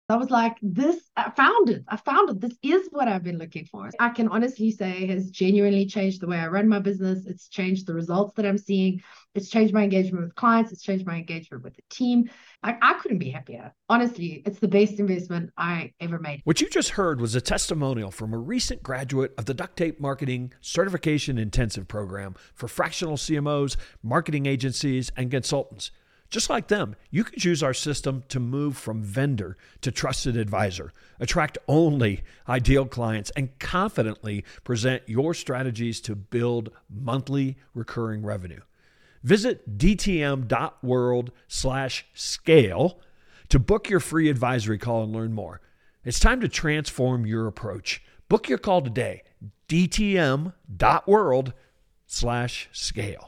I was like, this, I found it. I found it. This is what I've been looking for. I can honestly say has genuinely changed the way I run my business. It's changed the results that I'm seeing. It's changed my engagement with clients. It's changed my engagement with the team. I couldn't be happier. Honestly, it's the best investment I ever made. What you just heard was a testimonial from a recent graduate of the Duct Tape Marketing Certification Intensive Program for fractional CMOs, marketing agencies, and consultants. Just like them, you can choose our system to move from vendor to trusted advisor, attract only ideal clients, and confidently present your strategies to build monthly recurring revenue. Visit dtm.world/scale to book your free advisory call and learn more. It's time to transform your approach. Book your call today, dtm.world/scale.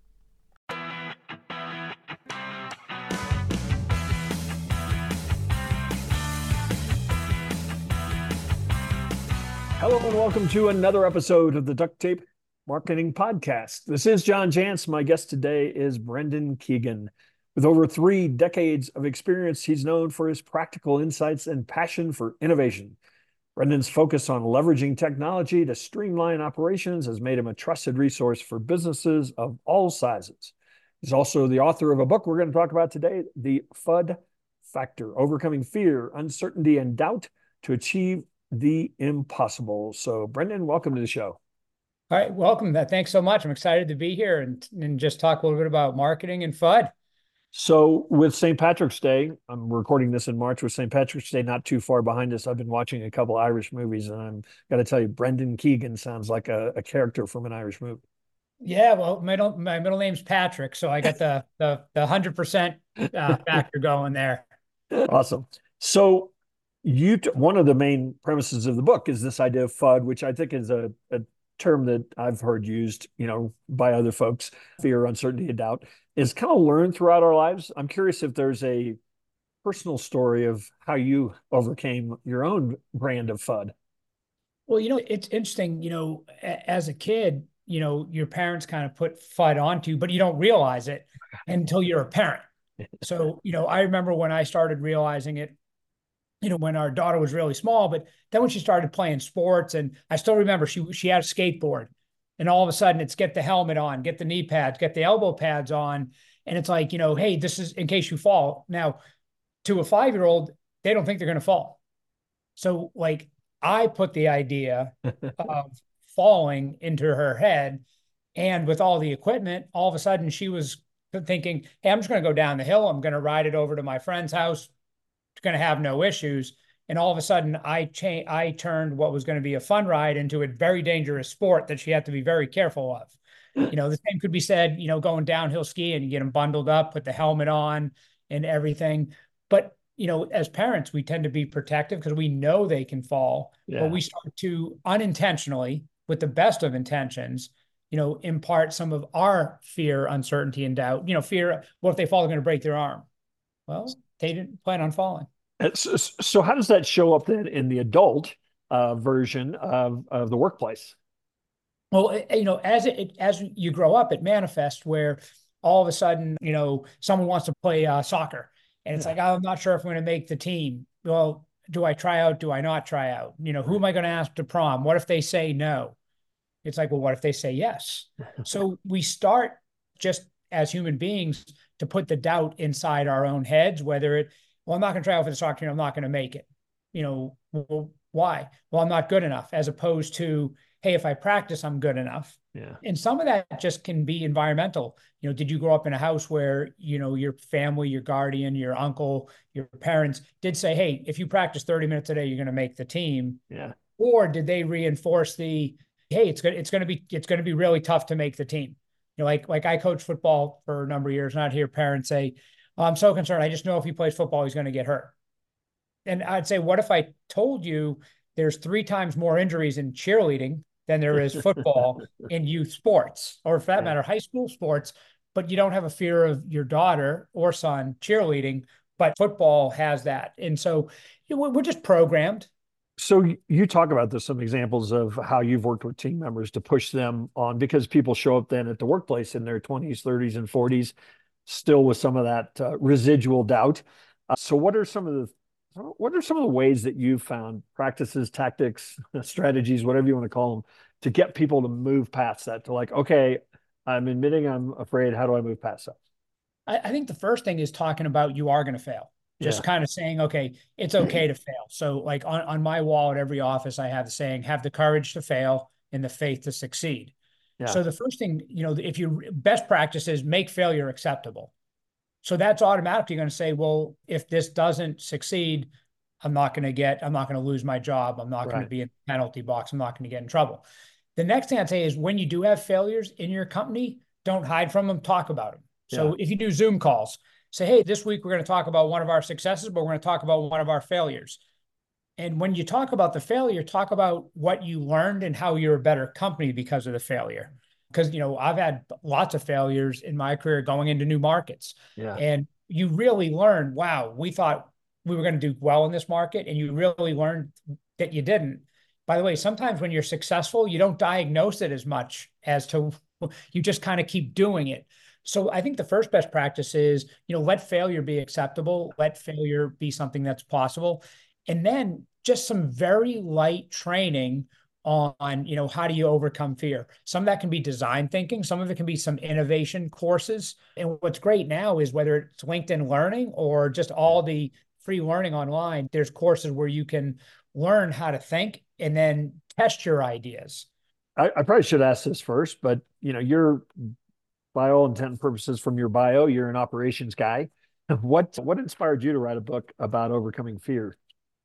Hello and welcome to another episode of the Duct Tape Marketing Podcast. This is John Jantsch. My guest today is Brendan Keegan. With over 3 decades of experience, he's known for his practical insights and passion for innovation. Brendan's focus on leveraging technology to streamline operations has made him a trusted resource for businesses of all sizes. He's also the author of a book we're going to talk about today, The FUD Factor: Overcoming Fear, Uncertainty, and Doubt to Achieve the Impossible. So, Brendan, welcome to the show. All right, welcome. Thanks so much. I'm excited to be here and just talk a little bit about marketing and FUD. So, with St. Patrick's Day, I'm recording this in March. With St. Patrick's Day not too far behind us, I've been watching a couple Irish movies, and I'm got to tell you, Brendan Keegan sounds like a character from an Irish movie. Yeah, well, my middle name's Patrick, so I got the 100% factor going there. Awesome. So, one of the main premises of the book is this idea of FUD, which I think is a term that I've heard used, by other folks, fear, uncertainty, and doubt, is kind of learned throughout our lives. I'm curious if there's a personal story of how you overcame your own brand of FUD. Well, it's interesting, as a kid, your parents kind of put FUD onto you, but you don't realize it until you're a parent. So, I remember when I started realizing it, when our daughter was really small, but then when she started playing sports, and I still remember she had a skateboard, and all of a sudden it's get the helmet on, get the knee pads, get the elbow pads on. And it's like, hey, this is in case you fall. Now, to a 5-year-old, they don't think they're going to fall. So like I put the idea of falling into her head, and with all the equipment, all of a sudden she was thinking, hey, I'm just going to go down the hill. I'm going to ride it over to my friend's house. Going to have no issues. And all of a sudden I turned what was going to be a fun ride into a very dangerous sport that she had to be very careful of. The same could be said, going downhill skiing, you get them bundled up, put the helmet on and everything. But, as parents, we tend to be protective because we know they can fall, but we start to unintentionally, with the best of intentions, impart some of our fear, uncertainty, and doubt. Fear, what if they fall, they're going to break their arm? Well, they didn't plan on falling. So how does that show up then in the adult version of the workplace? Well, as you grow up, it manifests where all of a sudden, someone wants to play soccer, and it's like, I'm not sure if I'm going to make the team. Well, do I try out? Do I not try out? Who am I going to ask to prom? What if they say no? It's like, well, what if they say yes? So we start just as human beings to put the doubt inside our own heads, well, I'm not going to try out for the soccer team. I'm not going to make it. Well, why? Well, I'm not good enough, as opposed to, hey, if I practice, I'm good enough. Yeah. And some of that just can be environmental. Did you grow up in a house where, your family, your guardian, your uncle, your parents did say, hey, if you practice 30 minutes a day, you're going to make the team. Yeah. Or did they reinforce hey, it's going to be really tough to make the team? Like I coached football for a number of years, and I'd hear parents say, oh, I'm so concerned. I just know if he plays football, he's going to get hurt. And I'd say, what if I told you there's 3 times more injuries in cheerleading than there is football in youth sports, or for that matter, high school sports, but you don't have a fear of your daughter or son cheerleading, but football has that. And so we're just programmed. So you talk about this, some examples of how you've worked with team members to push them on, because people show up then at the workplace in their 20s, 30s, and 40s, still with some of that residual doubt. So what are some of What are some of the ways that you've found, practices, tactics, strategies, whatever you want to call them, to get people to move past that, to like, okay, I'm admitting I'm afraid. How do I move past that? I think the first thing is talking about you are going to fail. Just kind of saying, okay, it's okay to fail. So like on my wall at every office, I have the saying, have the courage to fail and the faith to succeed. Yeah. So the first thing, if your best practice is make failure acceptable. So that's automatically going to say, well, if this doesn't succeed, I'm not going to lose my job. I'm not going to be in the penalty box. I'm not going to get in trouble. The next thing I'd say is when you do have failures in your company, don't hide from them, talk about them. So if you do Zoom calls, say, hey, this week we're going to talk about one of our successes, but we're going to talk about one of our failures. And when you talk about the failure, talk about what you learned and how you're a better company because of the failure. Because, I've had lots of failures in my career going into new markets. And you really learn, wow, we thought we were going to do well in this market. And you really learned that you didn't. By the way, sometimes when you're successful, you don't diagnose it as much as to, you just kind of keep doing it. So I think the first best practice is, let failure be acceptable. Let failure be something that's possible. And then just some very light training on, how do you overcome fear? Some of that can be design thinking. Some of it can be some innovation courses. And what's great now is whether it's LinkedIn Learning or just all the free learning online, there's courses where you can learn how to think and then test your ideas. I probably should ask this first, but you're, by all intent and purposes, from your bio, you're an operations guy. What inspired you to write a book about overcoming fear?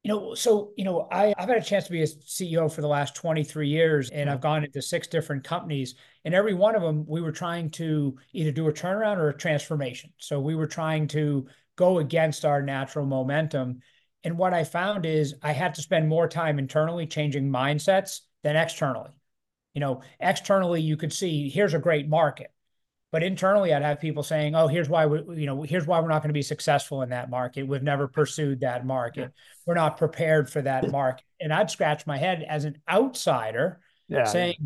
I've had a chance to be a CEO for the last 23 years, and I've gone into 6 different companies, and every one of them, we were trying to either do a turnaround or a transformation. So we were trying to go against our natural momentum. And what I found is I had to spend more time internally changing mindsets than externally. Externally, you could see, here's a great market. But internally, I'd have people saying, oh, here's why we're not going to be successful in that market. We've never pursued that market. We're not prepared for that market. And I'd scratch my head as an outsider saying,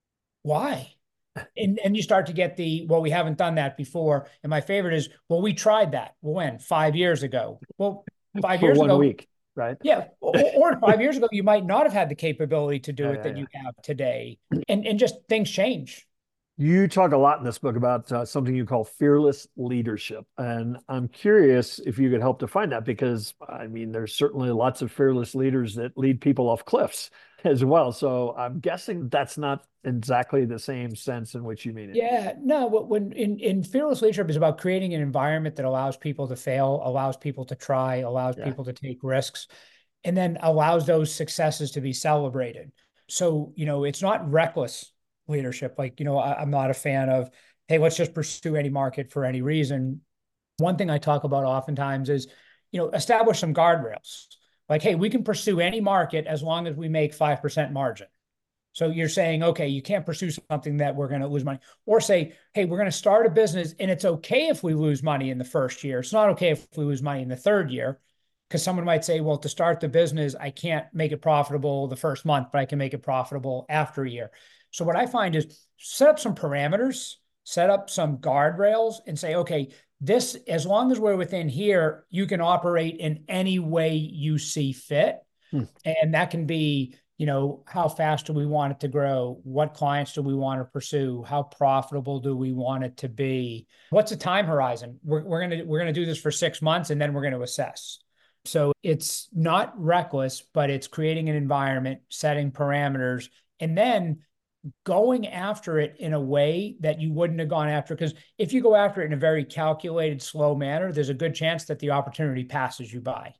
why? And you start to get well, we haven't done that before. And my favorite is, well, we tried that. Well, when? 5 years ago. Well, 5 years ago. 1 week, right? Yeah. Or 5 years ago, you might not have had the capability to do it that you have today. And just things change. You talk a lot in this book about something you call fearless leadership. And I'm curious if you could help define that, because there's certainly lots of fearless leaders that lead people off cliffs as well. So I'm guessing that's not exactly the same sense in which you mean it. Yeah, no, when in fearless leadership is about creating an environment that allows people to fail, allows people to try, allows people to take risks, and then allows those successes to be celebrated. So, it's not reckless leadership. I'm not a fan of, hey, let's just pursue any market for any reason. One thing I talk about oftentimes is, establish some guardrails. Like, hey, we can pursue any market as long as we make 5% margin. So you're saying, okay, you can't pursue something that we're going to lose money. Or say, hey, we're going to start a business and it's okay if we lose money in the first year. It's not okay if we lose money in the third year. Because someone might say, well, to start the business, I can't make it profitable the first month, but I can make it profitable after a year. So what I find is set up some parameters, set up some guardrails and say, okay, this, as long as we're within here, you can operate in any way you see fit. And that can be, how fast do we want it to grow? What clients do we want to pursue? How profitable do we want it to be? What's the time horizon? We're going to do this for 6 months and then we're going to assess. So it's not reckless, but it's creating an environment, setting parameters, and then going after it in a way that you wouldn't have gone after. Because if you go after it in a very calculated, slow manner, there's a good chance that the opportunity passes you by.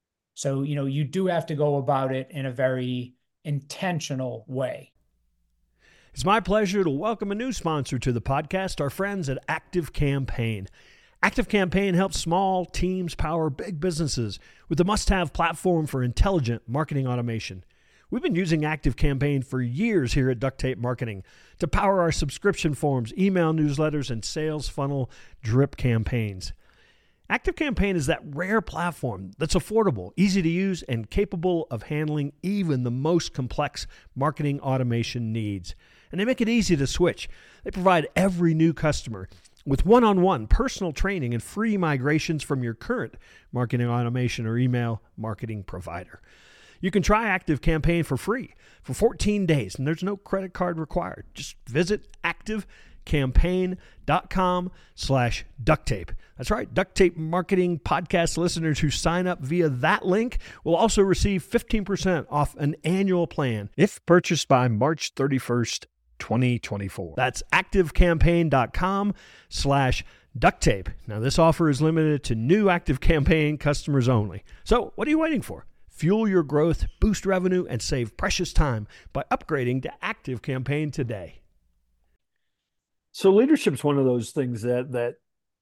So, you do have to go about it in a very intentional way. It's my pleasure to welcome a new sponsor to the podcast, our friends at ActiveCampaign. ActiveCampaign helps small teams power big businesses with the must-have platform for intelligent marketing automation. We've been using ActiveCampaign for years here at Duct Tape Marketing to power our subscription forms, email newsletters, and sales funnel drip campaigns. ActiveCampaign is that rare platform that's affordable, easy to use, and capable of handling even the most complex marketing automation needs. And they make it easy to switch. They provide every new customer with one-on-one personal training and free migrations from your current marketing automation or email marketing provider. You can try ActiveCampaign for free for 14 days, and there's no credit card required. Just visit activecampaign.com/duct-tape. That's right, Duct Tape Marketing Podcast listeners who sign up via that link will also receive 15% off an annual plan if purchased by March 31st, 2024. That's activecampaign.com/duct-tape. Now, this offer is limited to new ActiveCampaign customers only. So what are you waiting for? Fuel your growth, boost revenue, and save precious time by upgrading to ActiveCampaign today. So leadership is one of those things that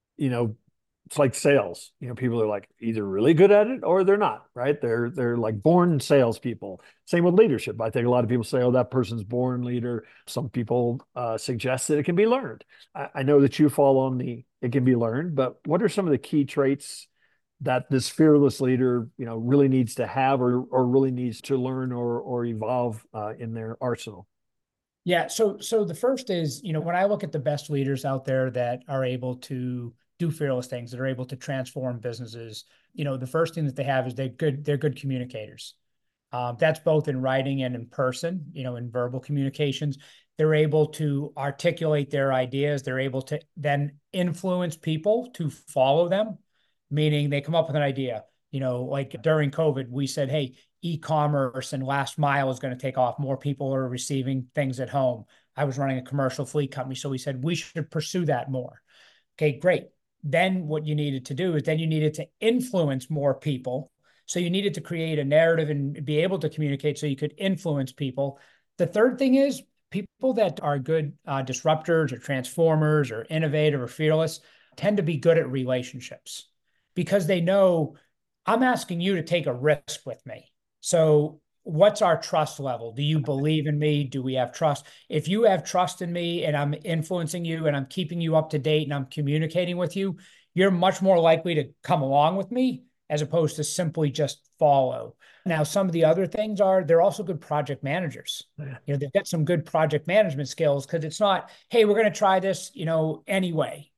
it's like sales. People are like either really good at it or they're not, right? They're like born salespeople. Same with leadership. I think a lot of people say, "Oh, that person's born leader." Some people suggest that it can be learned. I know that you fall on it can be learned, but what are some of the key traits that this fearless leader, really needs to have or really needs to learn or evolve in their arsenal? Yeah. So the first is, when I look at the best leaders out there that are able to do fearless things, that are able to transform businesses, the first thing that they have is they're good communicators. That's both in writing and in person, in verbal communications. They're able to articulate their ideas. They're able to then influence people to follow them, meaning they come up with an idea. Like during COVID, we said, hey, e-commerce and last mile is going to take off. More people are receiving things at home. I was running a commercial fleet company, so we said we should pursue that more. Okay, great. Then what you needed to do is then you needed to influence more people. So you needed to create a narrative and be able to communicate so you could influence people. The third thing is people that are good disruptors or transformers or innovative or fearless tend to be good at relationships because they know I'm asking you to take a risk with me. So what's our trust level? Do you believe in me? Do we have trust? If you have trust in me and I'm influencing you and I'm keeping you up to date and I'm communicating with you, you're much more likely to come along with me as opposed to simply just follow. Now, some of the other things are they're also good project managers. Yeah. They've got some good project management skills because it's not, hey, we're going to try this, anyway.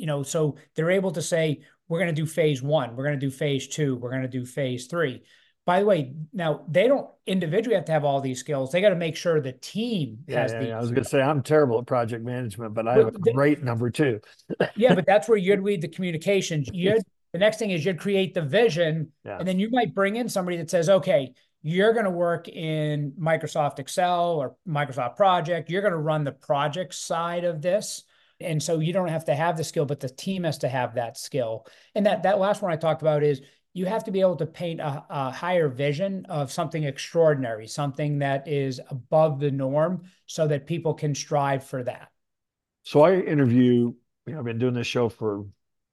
So they're able to say, we're going to do phase 1, we're going to do phase 2, we're going to do phase 3. By the way, now they don't individually have to have all these skills. They got to make sure the team has these. I was going to say, I'm terrible at project management, but I have a great number 2. Yeah, but that's where you'd lead the communications. The next thing is you'd create the vision, and then you might bring in somebody that says, okay, you're going to work in Microsoft Excel or Microsoft Project. You're going to run the project side of this. And so you don't have to have the skill, but the team has to have that skill. And that last one I talked about is you have to be able to paint a higher vision of something extraordinary, something that is above the norm so that people can strive for that. So I interview, I've been doing this show for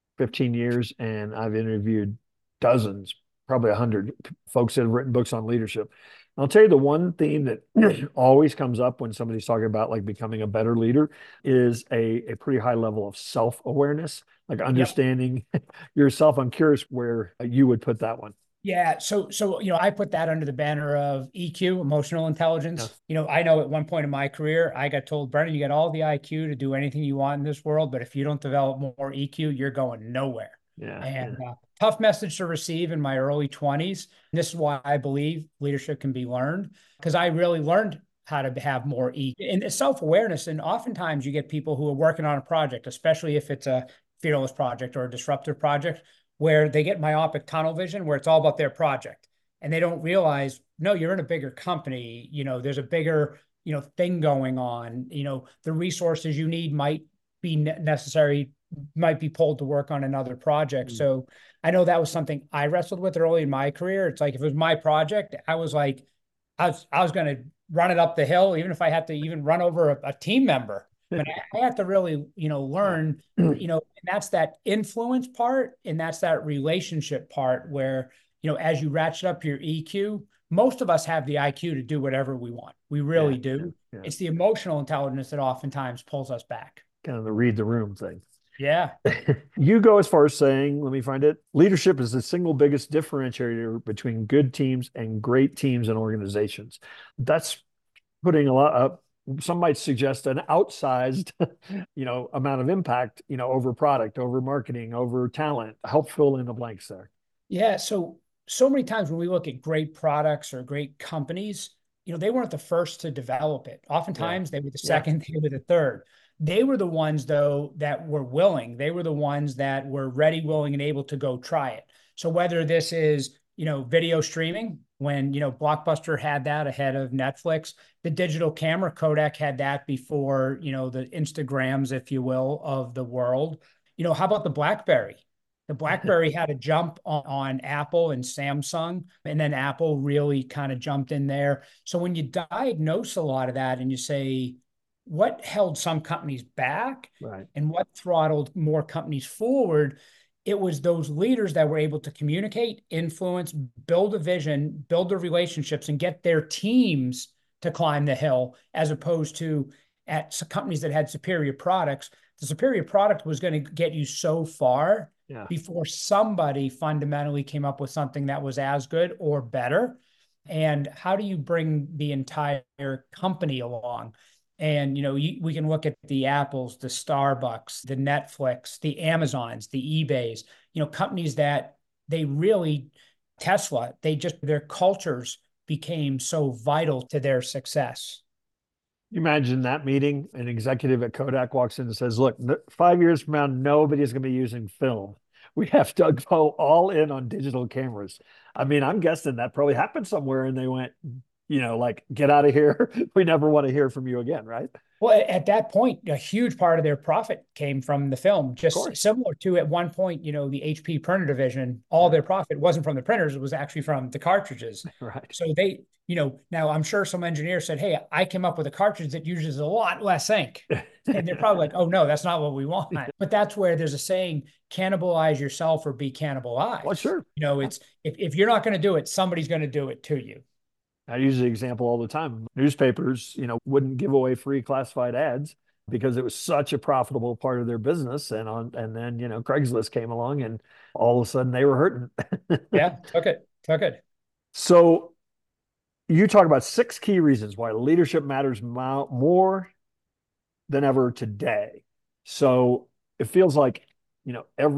15 years and I've interviewed dozens, probably 100 folks that have written books on leadership. I'll tell you the one theme that always comes up when somebody's talking about like becoming a better leader is a pretty high level of self-awareness, like understanding yourself. I'm curious where you would put that one. Yeah. So, I put that under the banner of EQ, emotional intelligence. Yeah. I know at one point in my career, I got told, Brendan, you got all the IQ to do anything you want in this world, but if you don't develop more EQ, you're going nowhere. Yeah. And tough message to receive in my early 20s. And this is why I believe leadership can be learned, because I really learned how to have more EQ and self-awareness. And oftentimes you get people who are working on a project, especially if it's a fearless project or a disruptive project, where they get myopic tunnel vision, where it's all about their project. And they don't realize, no, you're in a bigger company. There's a bigger, thing going on. The resources you need might be necessary, might be pulled to work on another project. So I know that was something I wrestled with early in my career. It's like, if it was my project, I was like, I was going to run it up the hill, even if I had to even run over a team member. But I had to really, learn, and that's that influence part. And that's that relationship part where, as you ratchet up your EQ, most of us have the IQ to do whatever we want. We really do. Yeah. It's the emotional intelligence that oftentimes pulls us back. Kind of the read the room thing. Yeah. You go as far as saying, let me find it. Leadership is the single biggest differentiator between good teams and great teams and organizations. That's putting a lot some might suggest an outsized, amount of impact, over product, over marketing, over talent. Help fill in the blanks there. Yeah. So many times when we look at great products or great companies, they weren't the first to develop it. Oftentimes they were the second, they were the third. They were the ones, though, that were willing. They were the ones that were ready, willing, and able to go try it. So whether this is, video streaming, when, Blockbuster had that ahead of Netflix, the digital camera, Kodak had that before, the Instagrams, if you will, of the world. How about the BlackBerry? The BlackBerry had a jump on Apple and Samsung, and then Apple really kind of jumped in there. So when you diagnose a lot of that and you say, what held some companies back, right, and what throttled more companies forward, it was those leaders that were able to communicate, influence, build a vision, build their relationships, and get their teams to climb the hill, as opposed to at companies that had superior products. The superior product was going to get you so far before somebody fundamentally came up with something that was as good or better. And how do you bring the entire company along? And, we can look at the Apples, the Starbucks, the Netflix, the Amazons, the eBays, companies that they really, Tesla, their cultures became so vital to their success. You imagine that meeting, an executive at Kodak walks in and says, look, 5 years from now, nobody's going to be using film. We have to go all in on digital cameras. I mean, I'm guessing that probably happened somewhere and they went, like, get out of here. We never want to hear from you again, right? Well, at that point, a huge part of their profit came from the film, just similar to at one point, the HP printer division, all their profit wasn't from the printers, it was actually from the cartridges. Right. So they, now I'm sure some engineer said, hey, I came up with a cartridge that uses a lot less ink. And they're probably like, oh, no, that's not what we want. But that's where there's a saying, cannibalize yourself or be cannibalized. Well, sure. It's if you're not going to do it, somebody's going to do it to you. I use the example all the time. Newspapers, wouldn't give away free classified ads because it was such a profitable part of their business. And then, Craigslist came along and all of a sudden they were hurting. Yeah, took it. So you talk about 6 key reasons why leadership matters more than ever today. So it feels like, I've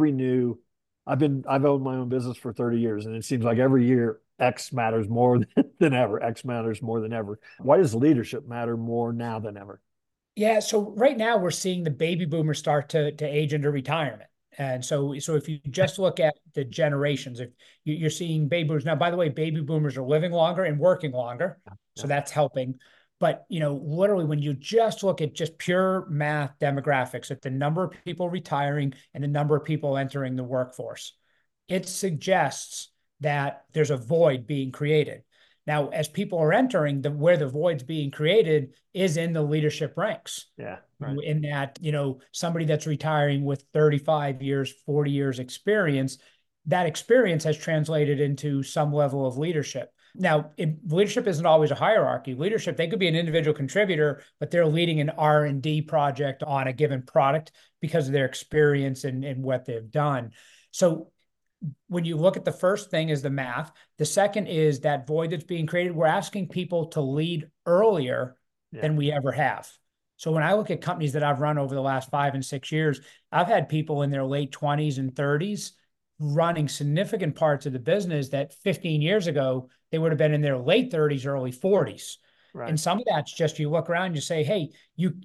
owned my own business for 30 years, and it seems like every year X matters more than ever. X matters more than ever. Why does leadership matter more now than ever? Yeah. So right now we're seeing the baby boomers start to age into retirement. And so if you just look at the generations, if you're seeing baby boomers now, by the way, baby boomers are living longer and working longer. So that's helping. But, literally when you just look at just pure math demographics, at the number of people retiring and the number of people entering the workforce, it suggests that there's a void being created. Now, as people are entering, where the void's being created is in the leadership ranks. Yeah. Right. In that, somebody that's retiring with 35 years, 40 years experience, that experience has translated into some level of leadership. Now, leadership isn't always a hierarchy. Leadership, they could be an individual contributor, but they're leading an R&D project on a given product because of their experience and what they've done. So when you look at the first thing is the math, the second is that void that's being created. We're asking people to lead earlier than we ever have. So when I look at companies that I've run over the last 5 and 6 years, I've had people in their late 20s and 30s running significant parts of the business that 15 years ago, they would have been in their late 30s, early 40s. Right. And some of that's just, you look around, you say, hey,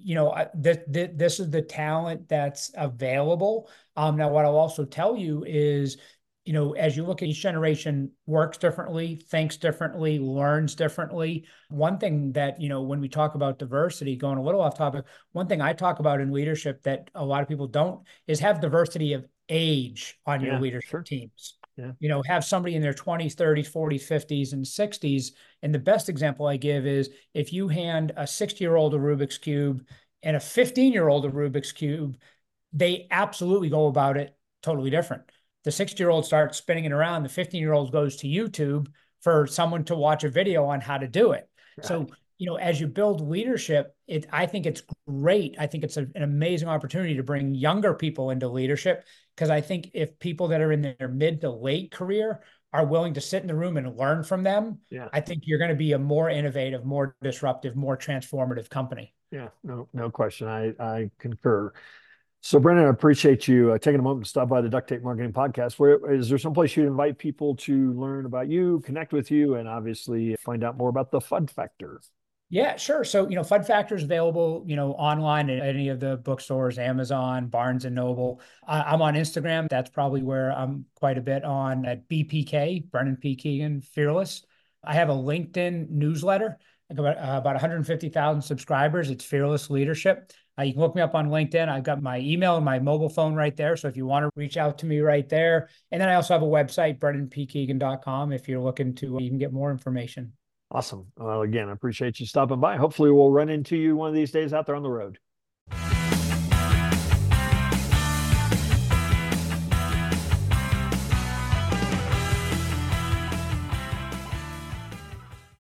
this is the talent that's available. Now, what I'll also tell you is, as you look at each generation works differently, thinks differently, learns differently. One thing that, when we talk about diversity, going a little off topic, one thing I talk about in leadership that a lot of people don't is have diversity of age on your leadership teams. Yeah. Have somebody in their 20s, 30s, 40s, 50s, and 60s. And the best example I give is if you hand a 60-year-old a Rubik's Cube and a 15-year-old a Rubik's Cube, they absolutely go about it totally different. The 60-year-old starts spinning it around. The 15-year-old goes to YouTube for someone to watch a video on how to do it. Right. So, as you build leadership, I think it's great. I think it's an amazing opportunity to bring younger people into leadership, because I think if people that are in their mid to late career are willing to sit in the room and learn from them, I think you're going to be a more innovative, more disruptive, more transformative company. Yeah, no question. I concur. So, Brendan, I appreciate you taking a moment to stop by the Duct Tape Marketing Podcast. Where is there someplace you'd invite people to learn about you, connect with you, and obviously find out more about the FUD Factor? Yeah, sure. So, FUD Factor is available, online at any of the bookstores, Amazon, Barnes and Noble. I'm on Instagram. That's probably where I'm quite a bit on at BPK, Brendan P. Keegan, Fearless. I have a LinkedIn newsletter. I got about 150,000 subscribers. It's Fearless Leadership. You can look me up on LinkedIn. I've got my email and my mobile phone right there. So if you want to reach out to me right there. And then I also have a website, brendanpkeegan.com, if you're looking to even get more information. Awesome. Well, again, I appreciate you stopping by. Hopefully we'll run into you one of these days out there on the road.